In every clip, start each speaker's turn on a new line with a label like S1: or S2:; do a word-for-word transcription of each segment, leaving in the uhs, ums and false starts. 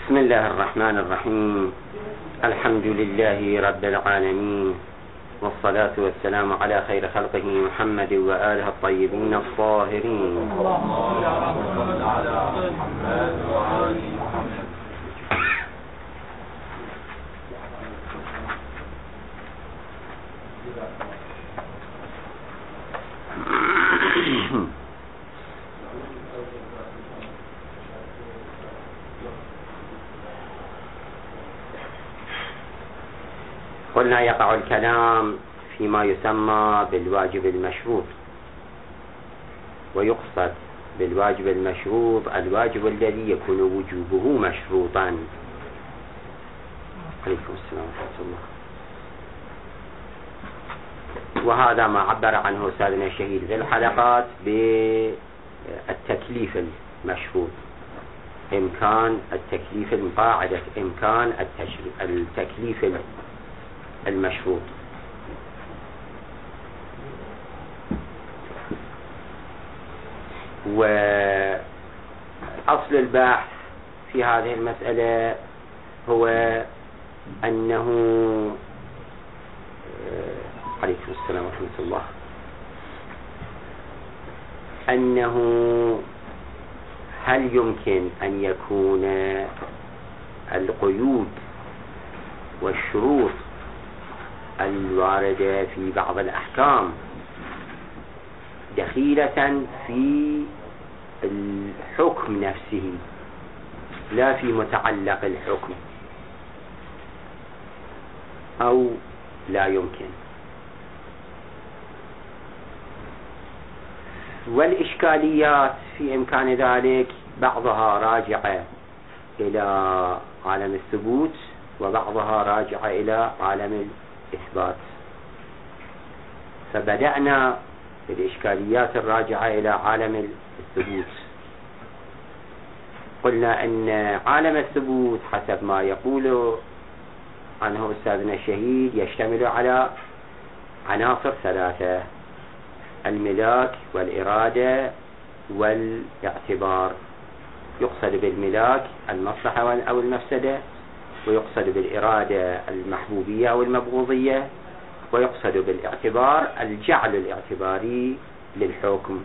S1: بسم الله الرحمن الرحيم. الحمد لله رب العالمين، والصلاة والسلام على خير خلقه محمد وآله الطيبين الطاهرين. اللهم صل على محمد وآل محمد. قلنا يقع الكلام فيما يسمى بالواجب المشروط، ويقصد بالواجب المشروط الواجب الذي يكون وجوبه مشروطا. عليكم السلام ورحمة الله. وهذا ما عبر عنه أستاذنا الشهيد في الحلقات بالتكليف المشروط، إمكان التكليف قاعدة إمكان التكليف المشروط. وأصل البحث في هذه المسألة هو أنه عليكم السلام ورحمة الله أنه هل يمكن أن يكون القيود والشروط الواردة في بعض الأحكام دخيلة في الحكم نفسه لا في متعلق الحكم، أو لا يمكن؟ والإشكاليات في إمكان ذلك بعضها راجعة إلى عالم الثبوت، وبعضها راجعة إلى عالم الإثبات. فبدأنا بالإشكاليات الراجعة إلى عالم الثبوت. قلنا أن عالم الثبوت حسب ما يقول عنه أستاذنا الشهيد يشتمل على عناصر ثلاثة: الملاك والإرادة والاعتبار. يقصد بالملاك المصلحة أو المفسدة، ويقصد بالإرادة المحبوبية أو المبغوضية، ويقصد بالاعتبار الجعل الاعتباري للحكم.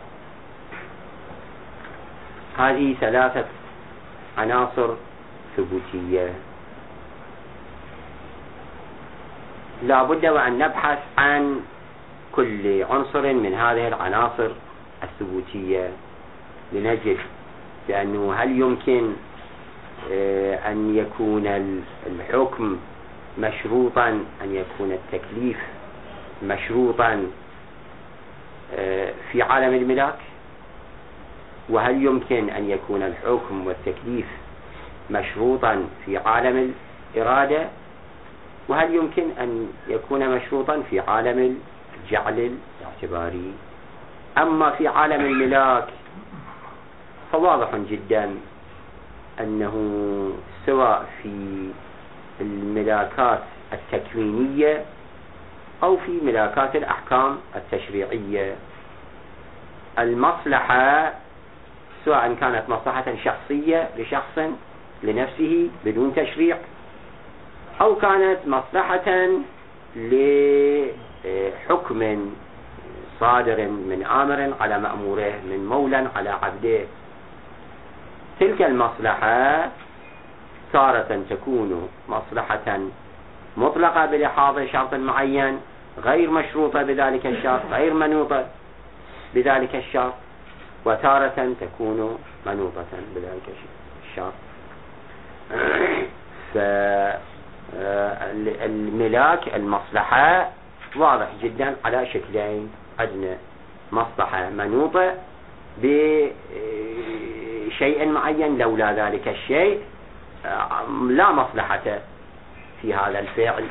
S1: هذه ثلاثة عناصر ثبوتية. لا بد وأن نبحث عن كل عنصر من هذه العناصر الثبوتية لنجد بأنه هل يمكن أن يكون الحكم مشروطا، أن يكون التكليف مشروطا في عالم الملاك، وهل يمكن أن يكون الحكم والتكليف مشروطا في عالم الإرادة، وهل يمكن أن يكون مشروطا في عالم الجعل الاعتباري. أما في عالم الملاك فواضح جدا أنه سواء في الملاكات التكوينية أو في ملاكات الأحكام التشريعية، المصلحة سواء كانت مصلحة شخصية لشخص لنفسه بدون تشريع، أو كانت مصلحة لحكم صادر من آمر على مأموره، من مولى على عبده، تلك المصلحة تارة تكون مصلحة مطلقة بلحاظ شرط معين غير مشروطة بذلك الشرط، غير منوطة بذلك الشرط، وتارة تكون منوطة بذلك الشرط. فالملاك المصلحة واضح جدا على شكلين: عندنا مصلحة منوطة بشيء معين، لولا ذلك الشيء لا مصلحة في هذا الفعل،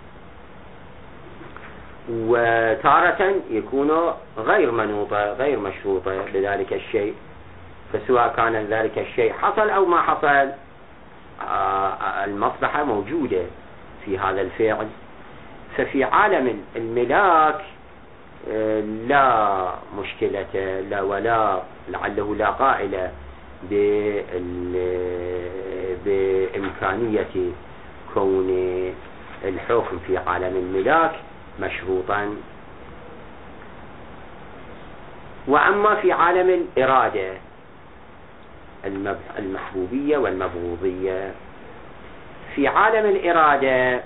S1: وتارة يكون غير منوطة غير مشروطة بذلك الشيء. فسواء كان ذلك الشيء حصل أو ما حصل المصلحة موجودة في هذا الفعل. ففي عالم الملاك لا مشكلة لا ولا لعله لا قائل بإمكانية كون الحكم في عالم الملاك مشروطا. وأما في عالم الإرادة المحبوبية والمبغوضية، في عالم الإرادة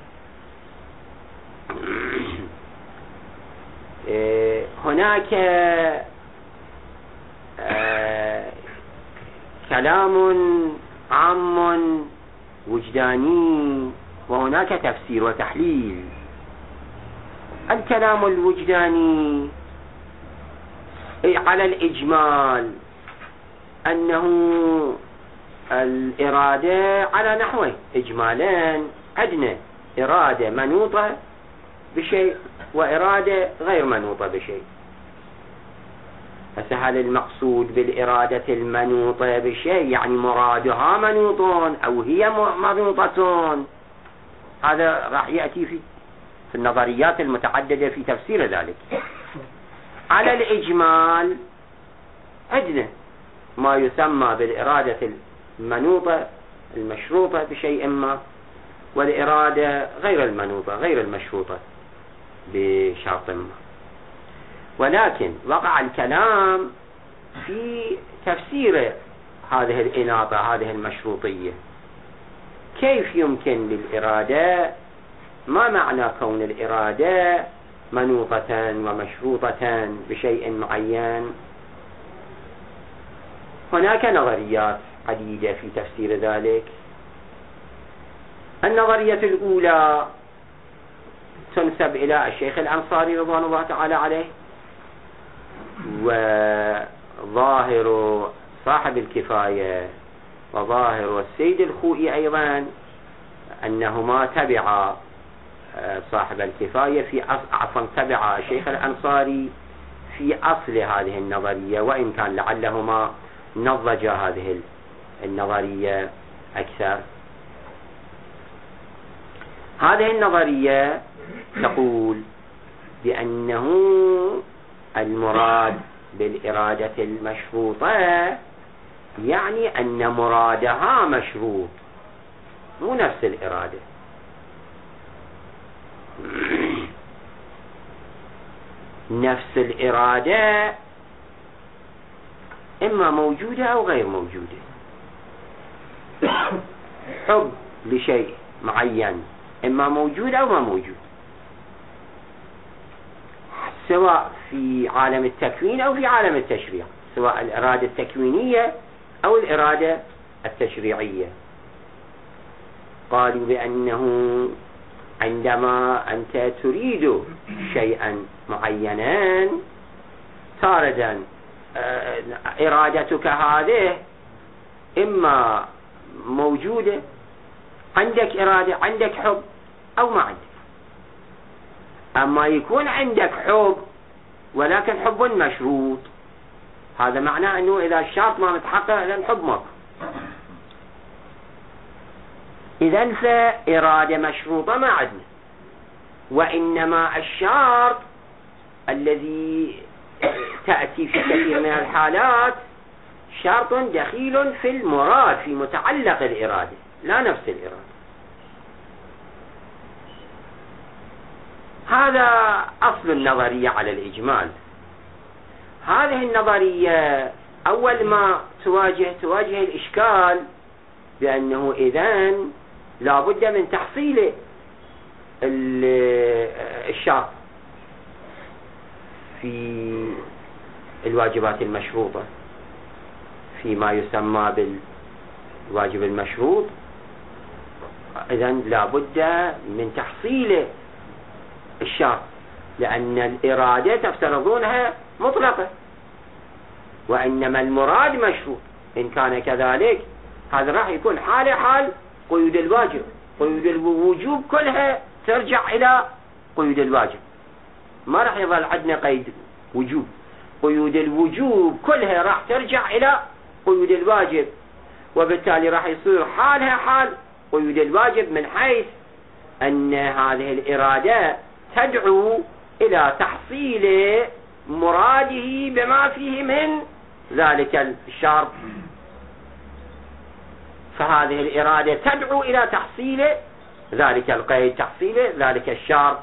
S1: هناك كلام عام وجداني وهناك تفسير وتحليل. الكلام الوجداني على الإجمال أنه الإرادة على نحوه إجمالين، عندنا إرادة منوطة بشيء وإرادة غير منوطة بشيء. فهل المقصود بالإرادة المنوطة بشيء يعني مرادها منوطون أو هي منوطة؟ هذا راح يأتي في في النظريات المتعددة في تفسير ذلك. على الإجمال عندنا ما يسمى بالإرادة المنوطة المشروطة بشيء ما، والإرادة غير المنوطة غير المشروطة بشرط ما. ولكن وقع الكلام في تفسير هذه الإناطة هذه المشروطية. كيف يمكن للإرادة، ما معنى كون الإرادة منوطة ومشروطة بشيء معين؟ هناك نظريات عديدة في تفسير ذلك. النظرية الأولى تنسب إلى الشيخ الأنصاري رضوان الله تعالى عليه، وظاهر صاحب الكفاية وظاهر السيد الخوئي أيضا أنهما تبع صاحب الكفاية في عفوا تبع الشيخ الأنصاري في أصل هذه النظرية، وإن كان لعلهما نضج هذه النظرية أكثر. هذه النظرية تقول بأنه المراد بالإرادة المشروطة يعني أن مرادها مشروط، مو نفس الإرادة. نفس الإرادة إما موجودة أو غير موجودة. حب لشيء معين إما موجود أو ما موجود، سواء في عالم التكوين أو في عالم التشريع، سواء الإرادة التكوينية أو الإرادة التشريعية. قالوا بأنه عندما أنت تريد شيئا معينا تاردا إرادتك هذه إما موجودة، عندك إرادة عندك حب أو ما عندك. أما يكون عندك حب ولكن حب مشروط، هذا معناه أنه إذا الشرط ما متحقق إذن الحب ماكو. إذن فإرادة مشروطة ما عندنا، وإنما الشرط الذي تأتي في كثير من الحالات شرط دخيل في المراد في متعلق الإرادة لا نفس الإرادة. هذا أصل النظرية على الإجمال. هذه النظرية أول ما تواجه تواجه الإشكال بأنه إذن لا بد من تحصيل الشرط في الواجبات المشروطة، فيما يسمى بالواجب المشروط. إذن لا بد من تحصيل الشرط، لأن الإرادة تفترضونها مطلقة، وإنما المراد مشروط. إن كان كذلك هذا راح يكون حال حال قيود الواجب. قيود الوجوب كلها ترجع إلى قيود الواجب، ما راح يظل عندنا قيد وجوب. قيود الوجوب كلها راح ترجع إلى قيود الواجب، وبالتالي راح يصير حالها حال قيود الواجب، من حيث أن هذه الإرادة تدعو إلى تحصيل مراده بما فيه من ذلك الشرط. فهذه الإرادة تدعو إلى تحصيل ذلك القيد، تحصيل ذلك الشرط،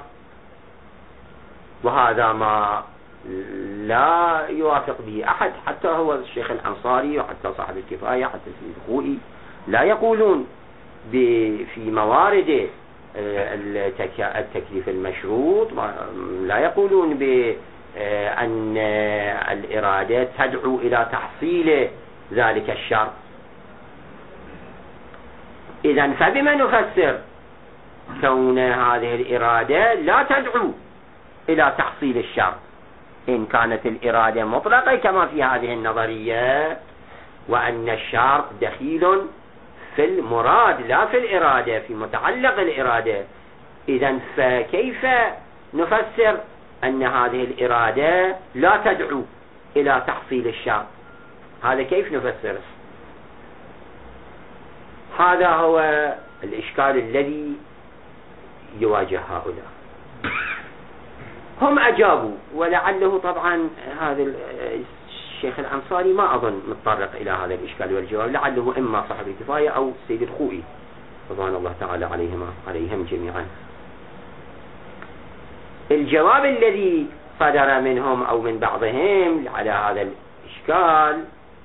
S1: وهذا ما لا يوافق به أحد، حتى هو الشيخ الأنصاري وحتى صاحب الكفاية حتى سيد الخوئي لا يقولون في موارد التكليف المشروط، لا يقولون بأن الإرادة تدعو إلى تحصيل ذلك الشرط. إذن فبما نفسر كون هذه الإرادة لا تدعو إلى تحصيل الشرط؟ إن كانت الإرادة مطلقة كما في هذه النظرية، وأن الشرط دخيل في المراد لا في الإرادة، في متعلق الإرادة، إذن فكيف نفسر أن هذه الإرادة لا تدعو إلى تحصيل الشرط؟ هذا كيف نفسره؟ هذا هو الإشكال الذي يواجه هؤلاء. هم أجابوا، ولعله طبعا هذا الشيخ الأنصاري ما أظن متطرق إلى هذا الإشكال والجواب، لعله إما صاحب الكفاية أو سيد الخوئي رضوان الله تعالى عليهما عليهم جميعا. الجواب الذي صدر منهم أو من بعضهم على هذا الإشكال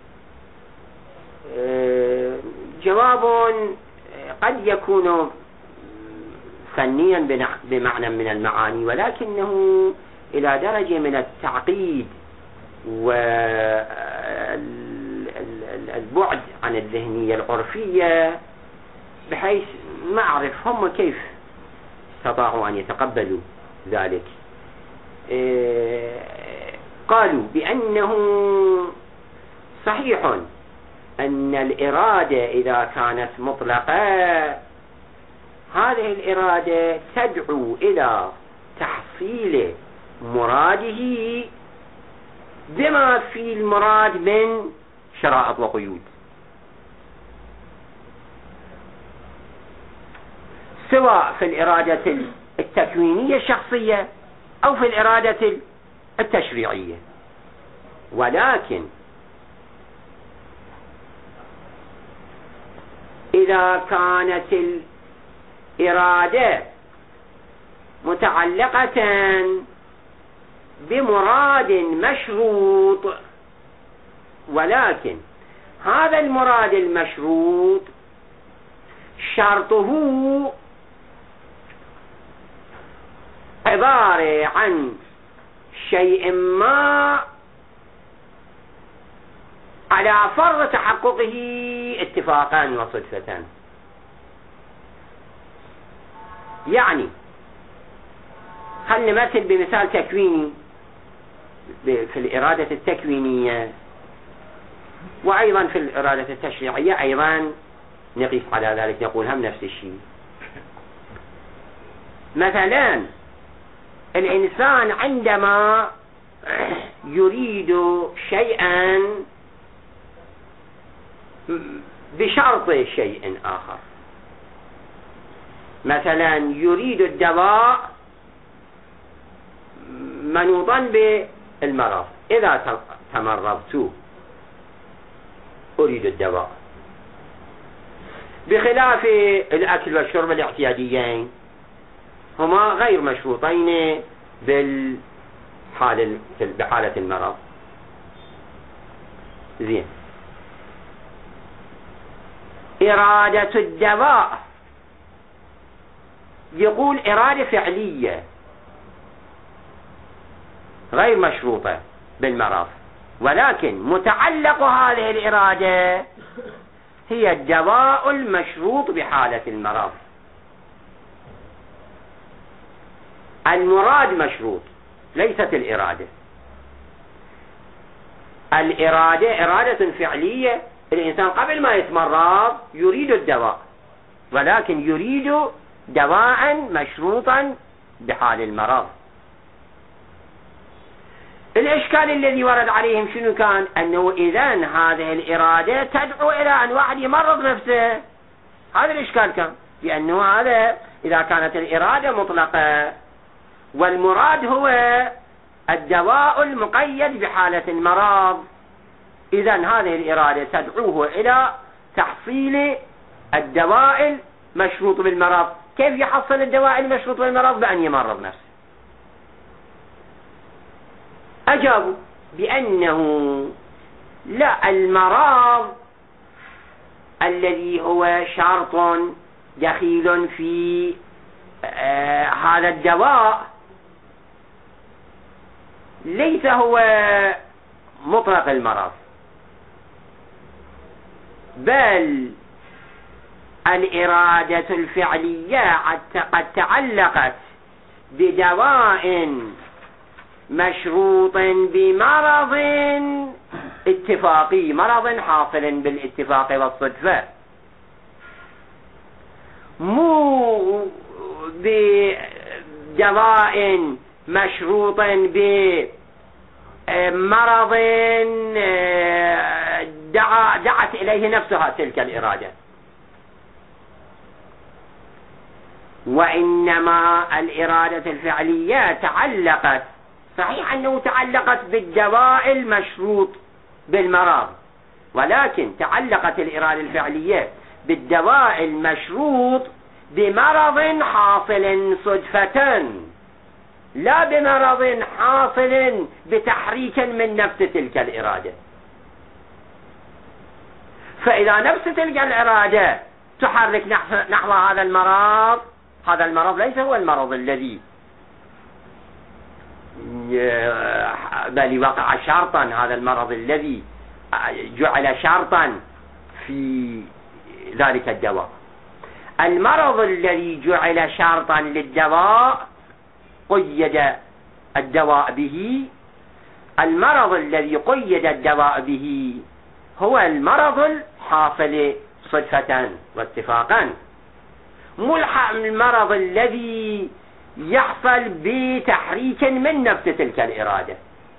S1: جواب قد يكون فنيا بمعنى من المعاني، ولكنه إلى درجة من التعقيد والبعد عن الذهنية العرفية، بحيث ما أعرف هم كيف استطاعوا أن يتقبلوا ذلك. قالوا بأنه صحيح أن الإرادة إذا كانت مطلقة، هذه الإرادة تدعو إلى تحصيل مراده بما في المراد من شرائط وقيود، سواء في الإرادة التكوينية الشخصية أو في الإرادة التشريعية. ولكن إذا كانت الإرادة متعلقة بمراد مشروط، ولكن هذا المراد المشروط شرطه عبارة عن شيء ما على فرض تحققه اتفاقا وصدفة. يعني خلنا نمثل بمثال تكويني في الإرادة التكوينية، وأيضا في الإرادة التشريعية أيضا نقيس على ذلك، نقول هم نفس الشيء. مثلا الإنسان عندما يريد شيئا بشرط شيء آخر، مثلا يريد الدواء منوطا بالمرض، إذا تمرضت أريد الدواء، بخلاف الأكل والشرب الاعتياديين هما غير مشروطين بالحالة بحالة المرض. زين، إرادة الدواء يقول إرادة فعلية غير مشروطة بالمرض، ولكن متعلق هذه الإرادة هي الدواء المشروط بحالة المرض. المراد مشروط، ليست الإرادة. الإرادة إرادة فعلية، الإنسان قبل ما يتمرض يريد الدواء، ولكن يريد دواء مشروطا بحال المرض. الإشكال الذي ورد عليهم شنو كان؟ أنه إذن هذه الإرادة تدعو إلى أن واحد يمرض نفسه. هذا الإشكال كان، لأنه هذا إذا كانت الإرادة مطلقة والمراد هو الدواء المقيد بحالة المرض، إذن هذه الإرادة تدعوه إلى تحصيل الدواء المشروط بالمرض. كيف يحصل الدواء المشروط بالمرض؟ بأن يمرض نفسه. أجابوا بأنه لا، المرض الذي هو شرط دخيل في آه هذا الدواء ليس هو مطلق المرض، بل الإرادة الفعلية قد تعلقت بدواء مشروط بمرض اتفاقي، مرض حاصل بالاتفاق والصدفة، مو بدواء مشروط بمرض دعا دعت إليه نفسها تلك الإرادة. وإنما الإرادة الفعلية تعلقت، صحيح أنه تعلقت بالدواء المشروط بالمرض، ولكن تعلقت الإرادة الفعلية بالدواء المشروط بمرض حاصل صدفة، لا بمرض حاصل بتحريك من نفس تلك الإرادة. فإذا نفس تلك الإرادة تحرك نحو هذا المرض، هذا المرض ليس هو المرض الذي بل وقع شرطا، هذا المرض الذي جعل شرطا في ذلك الدواء. المرض الذي جعل شرطا للدواء قيد الدواء به، المرض الذي قيد الدواء به هو المرض الحاصل صدفة واتفاقا، مو المرض الذي يحصل بتحريك من نفس تلك الإرادة.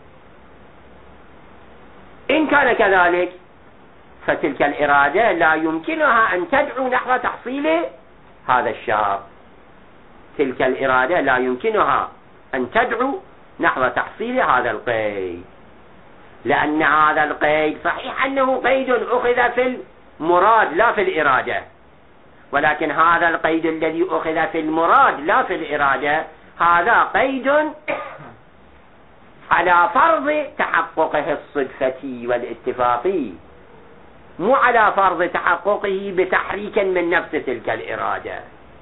S1: إن كان كذلك فتلك الإرادة لا يمكنها أن تدعو نحو تحصيل هذا الشرط، تلك الإرادة لا يمكنها أن تدعو نحو تحصيل هذا القيد، لأن هذا القيد صحيح أنه قيد أخذ في المراد لا في الإرادة، ولكن هذا القيد الذي أخذ في المراد لا في الإرادة هذا قيد على فرض تحققه الصدفة والاتفاقي، مو على فرض تحققه بتحريك من نفس تلك الإرادة.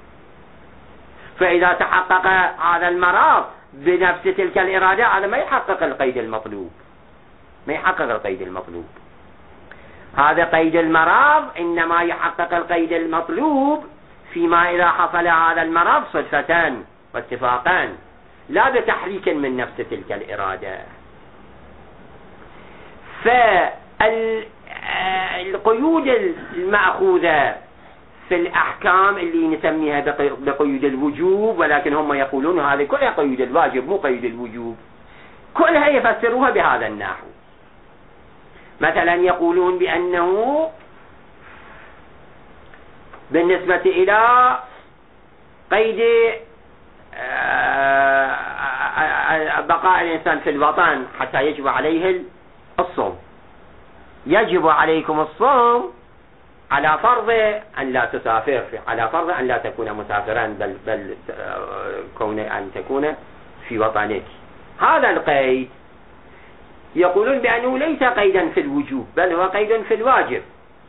S1: فإذا تحقق هذا المرض بنفس تلك الإرادة هذا ما يحقق القيد المطلوب، ما يحقق القيد المطلوب. هذا قيد المرض إنما يحقق القيد المطلوب فيما إذا حصل هذا المرض صدفة واتفاقا لا بتحريك من نفس تلك الإرادة. فالقيود المأخوذة في الأحكام اللي نسميها بقيود الوجوب، ولكن هم يقولون هذه كلها قيود الواجب مو قيود الوجوب، كلها يفسروها بهذا النحو. مثلا يقولون بأنه بالنسبة إلى قيد بقاء الإنسان في الوطن حتى يجب عليه الصوم، يجب عليكم الصوم على فرض أن لا تسافر، على فرض أن لا تكون مسافرا، بل, بل كون أن تكون في وطنك. هذا القيد يقولون بأنه ليس قيدا في الوجوب بل هو قيد في الواجب،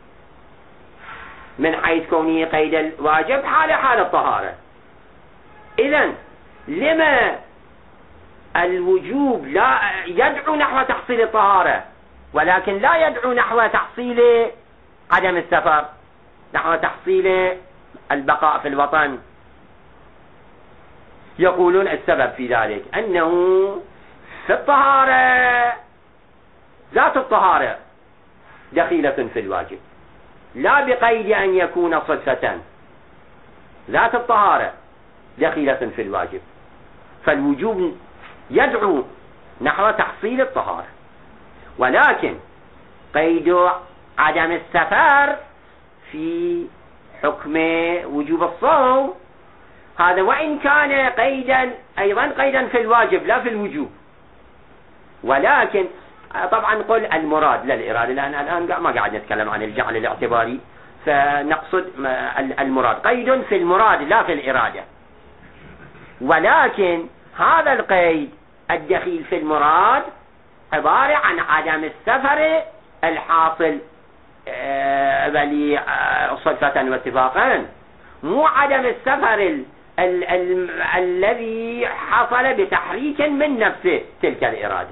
S1: من حيث كونه قيد الواجب حال حال الطهارة. إذن لما الوجوب لا يدعو نحو تحصيل الطهارة ولكن لا يدعو نحو تحصيل عدم السفر، نحو تحصيل البقاء في الوطن؟ يقولون السبب في ذلك أنه في الطهارة ذات الطهارة دخيلة في الواجب، لا بقيد أن يكون صدفة، ذات الطهارة دخيلة في الواجب، فالوجوب يدعو نحو تحصيل الطهارة، ولكن قيد عدم السفر في حكم وجوب الصوم هذا وإن كان قيدا أيضا قيدا في الواجب لا في الوجوب، ولكن طبعا قل المراد لا الإرادة، لأن الآن ما قاعد نتكلم عن الجعل الاعتباري فنقصد المراد قيد في المراد لا في الإرادة، ولكن هذا القيد الدخيل في المراد عبارة عن عدم السفر الحاصل بل صدفة واتفاقا، مو عدم السفر ال ال ال الذي حصل بتحريك من نفس تلك الإرادة.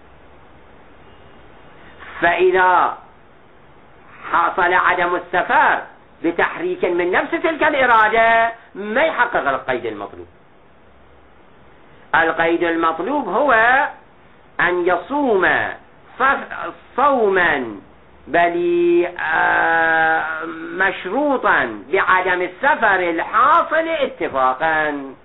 S1: فإذا حصل عدم السفر بتحريك من نفس تلك الإرادة ما يحقق القيد المطلوب. القيد المطلوب هو أن يصوم صوما بل مشروطا بعدم السفر الحاصل اتفاقا.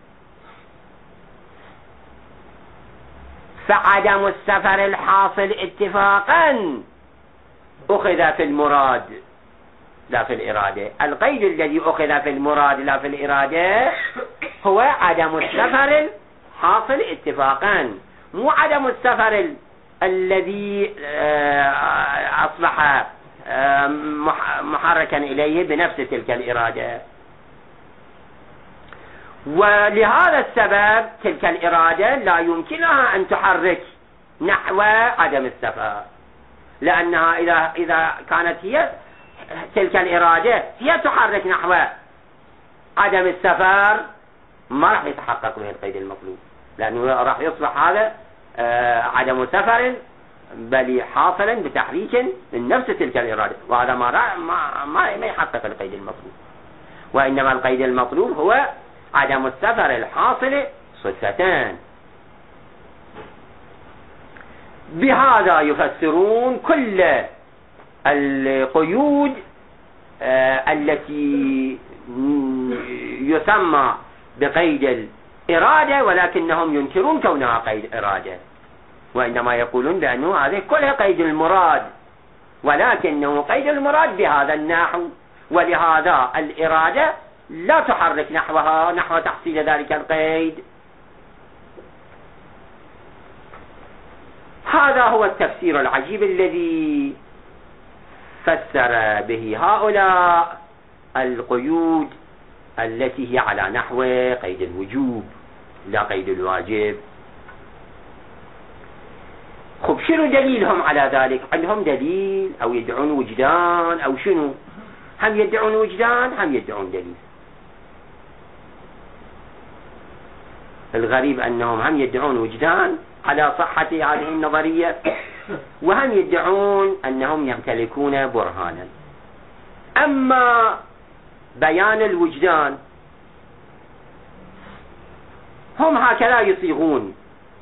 S1: فعدم السفر الحاصل اتفاقا أخذ في المراد لا في الإرادة. القيد الذي أخذ في المراد لا في الإرادة هو عدم السفر الحاصل اتفاقا، مو عدم السفر ال الذي أصبح محركا إليه بنفس تلك الإرادة. ولهذا السبب تلك الإرادة لا يمكنها أن تحرك نحو عدم السفر، لأنها إذا إذا كانت هي تلك الإرادة هي تحرك نحو عدم السفر ما راح يتحقق به القيد المطلوب، لأنه راح يصبح هذا عدم سفر بل حاصلا بتحريك من نفس تلك الإرادة، وهذا ما ما ما يحقق القيد المطلوب. وإنما القيد المطلوب هو عدم السفر الحاصل صدفتان. بهذا يفسرون كل القيود التي يسمى بقيد الإرادة، ولكنهم ينكرون كونها قيد إرادة، وإنما يقولون بأنه هذه كلها قيد المراد، ولكنه قيد المراد بهذا النحو، ولهذا الإرادة لا تحرك نحوها نحو تحصيل ذلك القيد. هذا هو التفسير العجيب الذي فسر به هؤلاء القيود التي هي على نحو قيد الوجوب لا قيد الواجب. خب شنو دليلهم على ذلك؟ عندهم دليل أو يدعون وجدان أو شنو؟ هم يدعون وجدان هم يدعون دليل. الغريب أنهم هم يدعون وجدان على صحة هذه النظرية، وهم يدعون أنهم يمتلكون برهانا. أما بيان الوجدان هم هكذا يصيغون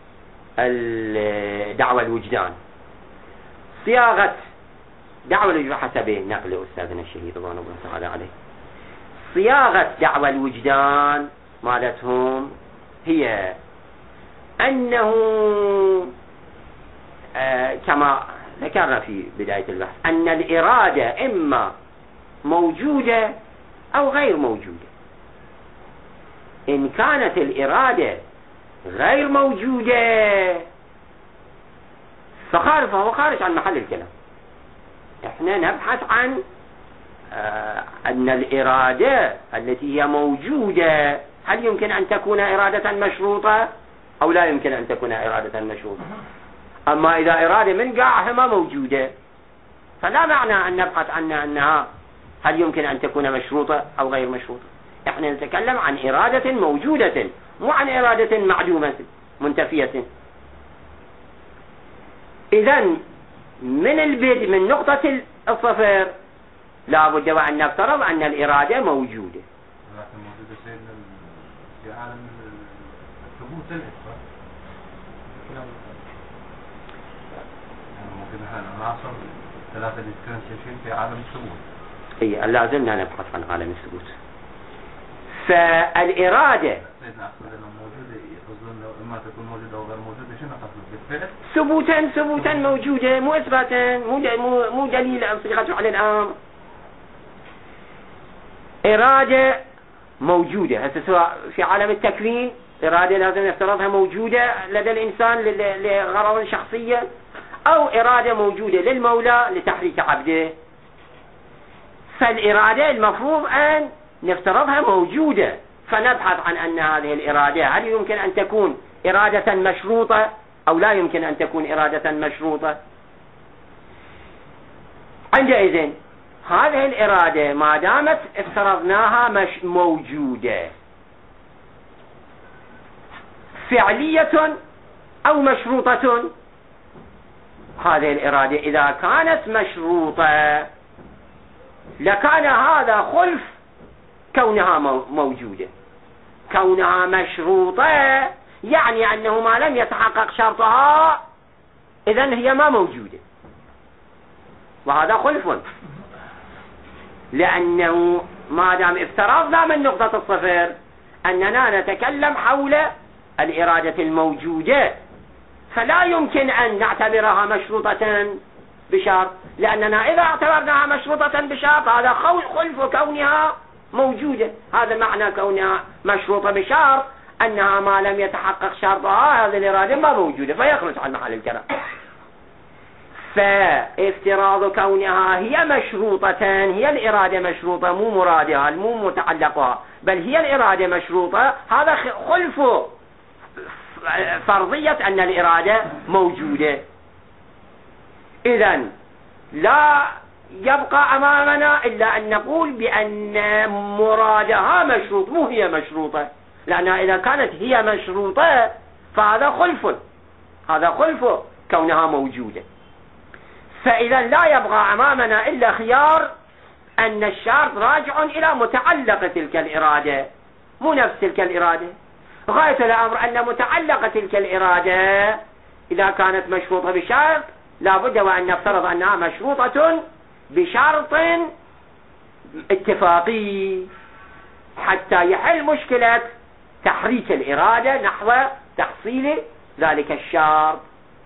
S1: دعوى الوجدان، صياغة دعوى الوجدان حسب نقل أستاذنا الشهيد رضوان الله تعالى عليه. صياغة دعوى الوجدان مالتهم هي أنه آه كما ذكرنا في بداية البحث أن الإرادة إما موجودة أو غير موجودة. إن كانت الإرادة غير موجودة فخارج فهو خارج عن محل الكلام. احنا نبحث عن آه أن الإرادة التي هي موجودة هل يمكن أن تكون إرادة مشروطة أو لا يمكن أن تكون إرادة مشروطة. أما إذا إرادة من قاعها موجودة فلا معنى أن نبحث عن أنها هل يمكن أن تكون مشروطة أو غير مشروطة. احنا نتكلم عن إرادة موجودة مو عن إرادة معدومة منتفية. إذن من البدء من نقطة الصفر لا بد وأن نفترض أن الإرادة موجودة.
S2: لكن موجودة سيدنا في عالم الثبوت الإثبات. يعني ممكن العناصر الثلاثة اللي تكون في عالم الثبوت.
S1: إيه لازلنا نبحث عن عالم الثبوت. فالإرادة
S2: سيدنا أقصد أنه موجودة يقصدون لو إما تكون موجودة أو غير موجودة شنو قصدك بالفعل؟
S1: ثبوتا ثبوتا موجودة مو إثباتا مو مو مو دليل أو صيغة على الأمر. إرادة موجودة هسه سواء في عالم التكوين إرادة لازم نفترضها موجودة لدى الإنسان لغرض شخصية، أو إرادة موجودة للمولى لتحريك عبده. فالإرادة المفروض أن نفترضها موجودة، فنبحث عن أن هذه الإرادة هل يمكن أن تكون إرادة مشروطة أو لا يمكن أن تكون إرادة مشروطة. عندئذ هذه الإرادة ما دامت افترضناها مش موجودة، فعلية أو مشروطة، هذه الإرادة إذا كانت مشروطة لكان هذا خلف كونها موجودة. كونها مشروطة يعني أنه ما لم يتحقق شرطها إذن هي ما موجودة، وهذا خلف، لأنه ما دام افترضنا من نقطة الصفر أننا نتكلم حول الإرادة الموجودة، فلا يمكن أن نعتبرها مشروطة بشرط، لأننا إذا اعتبرناها مشروطة بشرط هذا خلف كونها موجودة. هذا معنى كونها مشروطة بشرط أنها ما لم يتحقق شرطها هذه الإرادة ما موجودة، فيخرج عن محل الكلام. فافتراض كونها هي مشروطة، هي الإرادة مشروطة، مو مرادها مو متعلقها، بل هي الإرادة مشروطة، هذا خلف فرضية أن الإرادة موجودة. إذن لا يبقى أمامنا إلا أن نقول بأن مرادها مشروط، مو هي مشروطة، لأنها إذا كانت هي مشروطة فهذا خلف، هذا خلف كونها موجودة. فإذا لا يبقى أمامنا إلا خيار أن الشرط راجع إلى متعلق تلك الإرادة، مو نفس تلك الإرادة. غاية الأمر أن متعلق تلك الإرادة إذا كانت مشروطة بشرط لا بد وأن نفترض أنها مشروطة بشرط اتفاقي حتى يحل مشكلة تحريك الإرادة نحو تحصيل ذلك الشرط.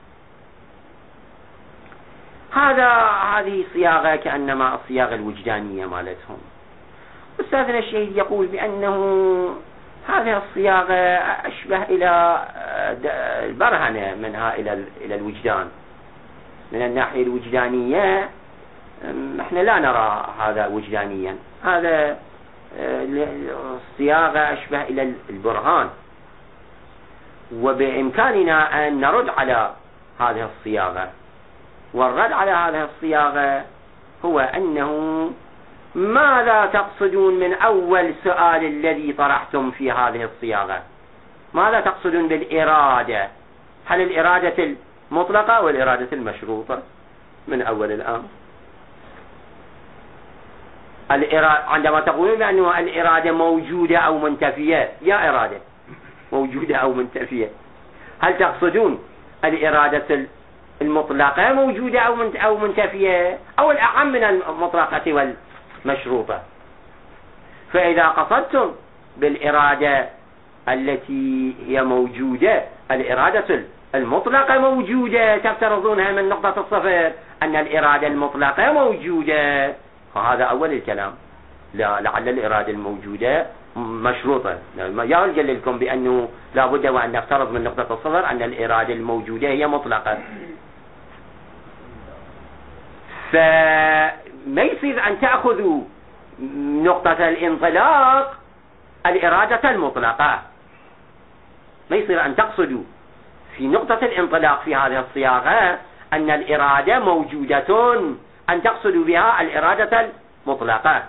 S1: هذا هذه صياغة كأنما الصياغة الوجدانية مالتهم. أستاذنا الشهيد يقول بأنه هذه الصياغة أشبه إلى البرهنة منها إلى إلى الوجدان. من الناحية الوجدانية احنا لا نرى هذا وجدانيا، هذا الصياغة أشبه إلى البرهان، وبإمكاننا أن نرد على هذه الصياغة. والرد على هذه الصياغة هو أنه ماذا تقصدون من أول سؤال الذي طرحتم في هذه الصياغة؟ ماذا تقصدون بالإرادة؟ هل الإرادة المطلقة أو الإرادة المشروطة من أول الأمر؟ عندما تقولون بأنه الإرادة موجودة أو منتفية، يا إرادة موجودة أو منتفية، هل تقصدون الإرادة المطلقة موجودة أو منتفية أو الأعم من المطلقة والمشروطة؟ فإذا قصدتم بالإرادة التي هي موجودة الإرادة المطلقة موجودة، تفترضونها من نقطة الصفر أن الإرادة المطلقة موجودة، فهذا أول الكلام. لا لعل الإرادة الموجودة مشروطة. يا أجل لكم بأنه لا بد وأن نفترض من نقطة الصفر أن الإرادة الموجودة هي مطلقة. فما يصير أن تأخذوا نقطة الانطلاق الإرادة المطلقة، ما يصير أن تقصدوا في نقطة الانطلاق في هذه الصياغة أن الإرادة موجودة أن تقصدوا بها الإرادة المطلقة.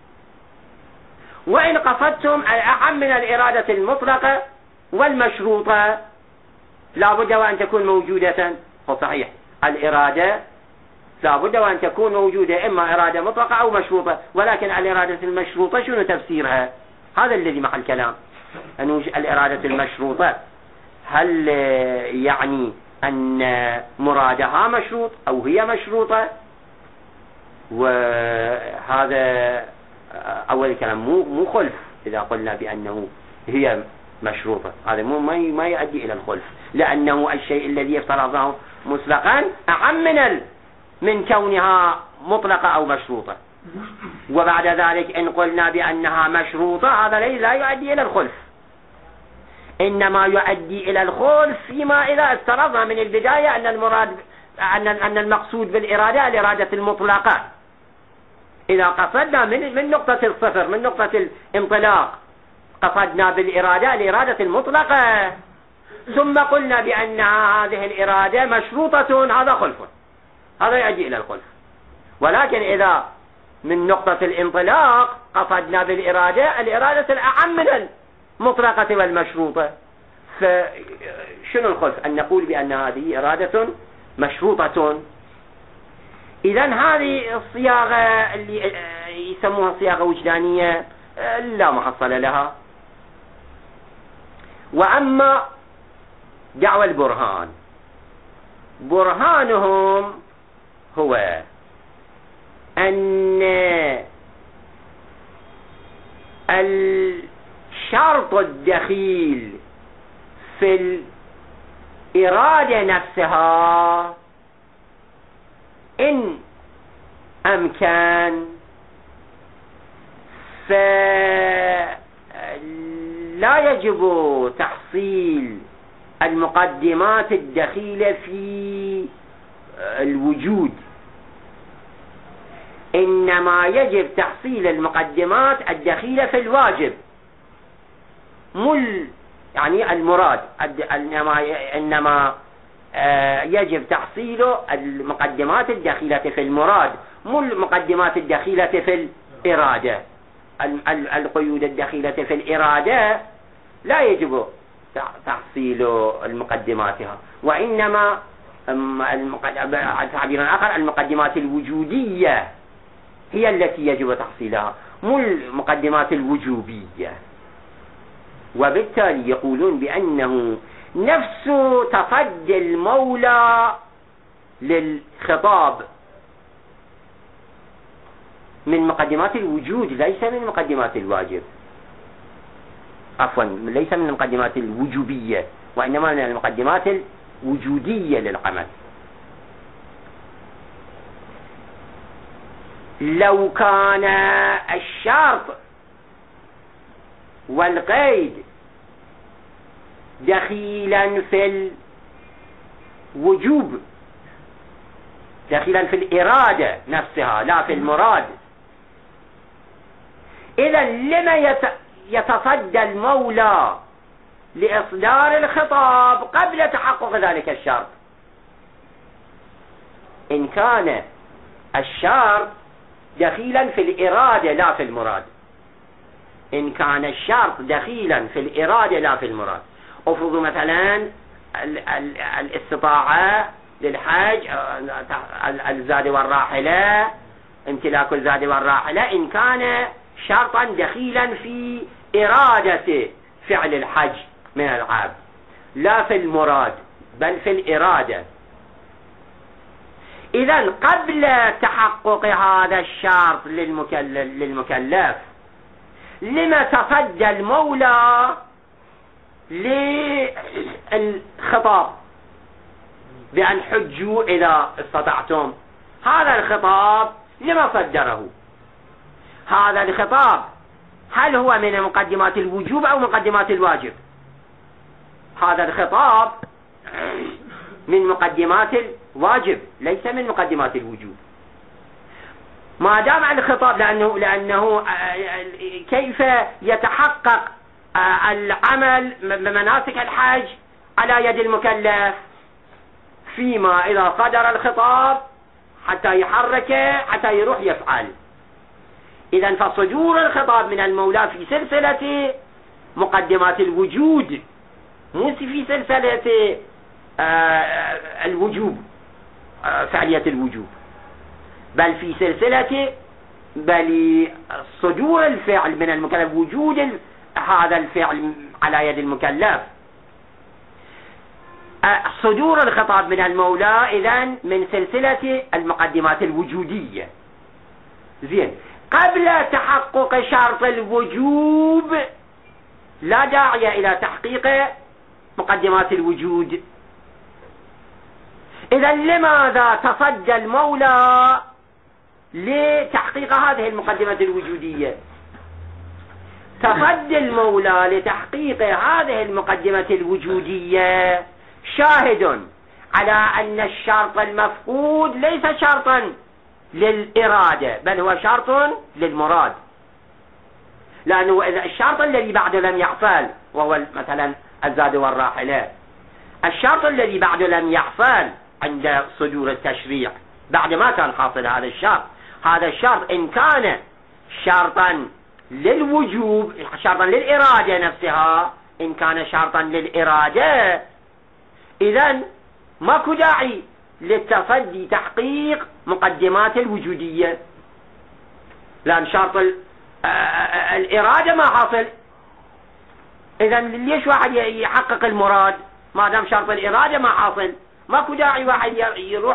S1: وإن قصدتم الأعم من الإرادة المطلقة والمشروطة لا بد وأن تكون موجودة. فصحيح الإرادة لا بد وأن تكون موجودة، إما إرادة مطلقة أو مشروطة، ولكن الإرادة المشروطة شنو تفسيرها؟ هذا الذي محل الكلام. أنه الإرادة المشروطة هل يعني أن مرادها مشروط أو هي مشروطة؟ وهذا أول كلام مو مو خلف. إذا قلنا بأنه هي مشروطة هذا مو ما يؤدي إلى الخلف، لأنه الشيء الذي افترضناه مسبقا أعم من من كونها مطلقة أو مشروطة. وبعد ذلك إن قلنا بأنها مشروطة هذا لا يؤدي إلى الخلف، إنما يؤدي إلى الخلف فيما إذا افترضنا من البداية أن المراد أن أن المقصود بالإرادة الإرادة المطلقة. إذا قصدنا من, من نقطة الصفر، من نقطة الانطلاق، قصدنا بالإرادة الإرادة المطلقة، ثم قلنا بأن هذه الإرادة مشروطة، هذا خلف، هذا يؤدي إلى الخلف. ولكن إذا من نقطة الانطلاق قصدنا بالإرادة الإرادة الأعم من المطلقة والمشروطة، فشنو الخلف؟ أن نقول بأن هذه إرادة مشروطة. إذن هذه الصياغة اللي يسموها صياغة وجدانية لا محصل لها. وأما دعوى البرهان، برهانهم هو أن الشرط الدخيل في الإرادة نفسها إن أمكن فلا يجب تحصيل المقدمات الدخيلة في الوجود، إنما يجب تحصيل المقدمات الدخيلة في الواجب، مل يعني المراد، إنما إنما يجب تحصيل المقدمات الدخيلة في المراد، مو المقدمات الدخيلة في الإرادة. القيود الدخيلة في الإرادة لا يجب تحصيل المقدماتها، وإنما على تعبير آخر المقدمات الوجودية هي التي يجب تحصيلها، مو المقدمات الوجوبية. وبالتالي يقولون بأنه نفس تصدي المولى للخطاب من مقدمات الوجود، ليس من مقدمات الواجب، عفوا ليس من المقدمات الوجوبية، وإنما من المقدمات الوجودية للعمل. لو كان الشرط والقيد دخيلا في الوجوب، دخيلا في الإرادة نفسها لا في المراد، إذا لما يتصدى المولى لإصدار الخطاب قبل تحقق ذلك الشرط؟ إن كان الشرط دخيلا في الإرادة لا في المراد، إن كان الشرط دخيلا في الإرادة لا في المراد. افرضوا مثلا الاستطاعة للحج، الزاد والراحلة، امتلاك الزاد والراحلة، إن كان شرطا دخيلا في إرادة فعل الحج من العبد لا في المراد بل في الإرادة، إذن قبل تحقق هذا الشرط للمكلف لما تصدى المولى للخطاب بأن حجوا إذا استطعتم؟ هذا الخطاب لما صدره؟ هذا الخطاب هل هو من مقدمات الوجوب أو مقدمات الواجب؟ هذا الخطاب من مقدمات الواجب ليس من مقدمات الوجوب. ما دام الخطاب لأنه, لأنه كيف يتحقق العمل بمناسك الحج على يد المكلف فيما إذا صدر الخطاب حتى يحرك حتى يروح يفعل. إذن فصدور الخطاب من المولى في سلسلة مقدمات الوجود، مو في سلسلة الوجوب، فعلية الوجوب، بل في سلسلة بل صدور الفعل من المكلف، وجود هذا الفعل على يد المكلف. صدور الخطاب من المولى إذن من سلسلة المقدمات الوجودية. زين، قبل تحقق شرط الوجوب لا داعي إلى تحقيق مقدمات الوجود. إذن لماذا تصدى المولى لتحقيق هذه المقدمات الوجودية؟ تصدي المولى لتحقيق هذه المقدمة الوجودية شاهد على أن الشرط المفقود ليس شرطا للإرادة، بل هو شرط للمراد. لأنه إذا الشرط الذي بعده لم يحصل، وهو مثلا الزاد والراحلة، الشرط الذي بعده لم يحصل عند صدور التشريع، بعد ما كان حاصل هذا الشرط، هذا الشرط إن كان شرطا للوجوب، شرطا للإرادة نفسها، إن كان شرطا للإرادة إذن ماكو داعي للتصدي تحقيق مقدمات الوجودية، لأن شرط الإرادة ما حاصل. إذن ليش واحد يحقق المراد ما دام شرط الإرادة ما حاصل؟ ماكو داعي واحد يروح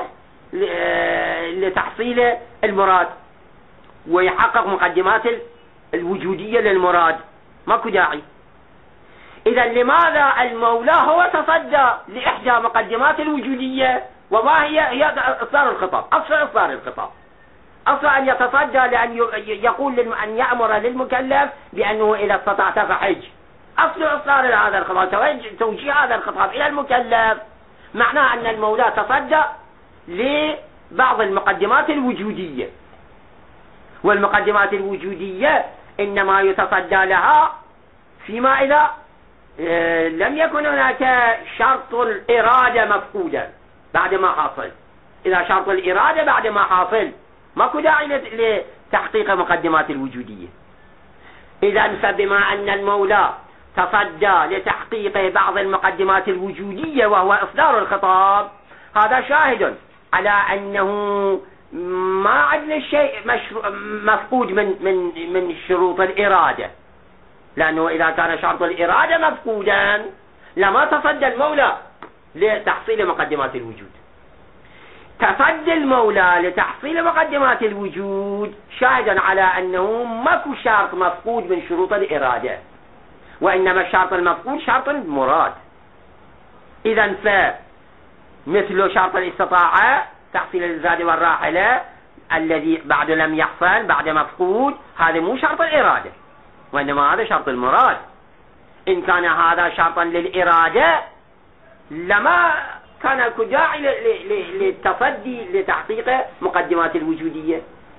S1: لتحصيل المراد ويحقق مقدمات الوجودية للمراد، ماكو داعي. إذا لماذا المولى هو تصدى لإحدى مقدمات الوجودية؟ وما هي؟ هي إصدار الخطاب، أصل إصدار الخطاب، أصل أن يتصدى لأن يقول أن يأمر للمكلف بأنه إذا استطعت فحج. أصل إصدار هذا الخطاب، توجيه هذا الخطاب إلى المكلف، معناه أن المولى تصدى لبعض المقدمات الوجودية، والمقدمات الوجودية إنما يتصدى لها فيما إذا لم يكن هناك شرط الإرادة مفقودا بعد ما حاصل. إذا شرط الإرادة بعد ما حاصل ماكو داعي لتحقيق مقدمات الوجودية. إذا فبما أن المولى تصدى لتحقيق بعض المقدمات الوجودية وهو إصدار الخطاب، هذا شاهد على أنه ما عندنا شيء مفقود من من من شروط الإرادة، لأنه إذا كان شرط الإرادة مفقودا لما تصدى المولى لتحصيل مقدمات الوجود. تصدى المولى لتحصيل مقدمات الوجود شاهدا على أنه ماكو شرط مفقود من شروط الإرادة، وإنما الشرط المفقود شرط المراد. إذن فمثل شرط الاستطاعة تحصيل الزاد والراحلة الذي بعد لم يحصل، بعد مفقود، هذا مو شرط الإرادة، وإنما هذا شرط المراد. إن كان هذا شرطا للإرادة لما كان داعي للتصدي لتحقيق مقدمات الوجودية.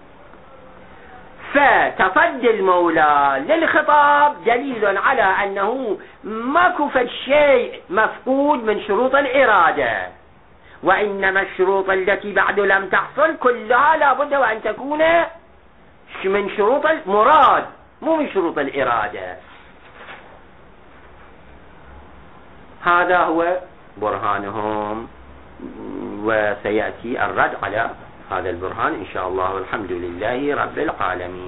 S1: فتصدي المولى للخطاب دليل على أنه ماكو شيء مفقود من شروط الإرادة، وإنما الشروط التي بعد لم تحصل كلها لابد وأن تكون من شروط المراد مو من شروط الإرادة. هذا هو برهانهم، وسيأتي الرد على هذا البرهان إن شاء الله، والحمد لله رب العالمين.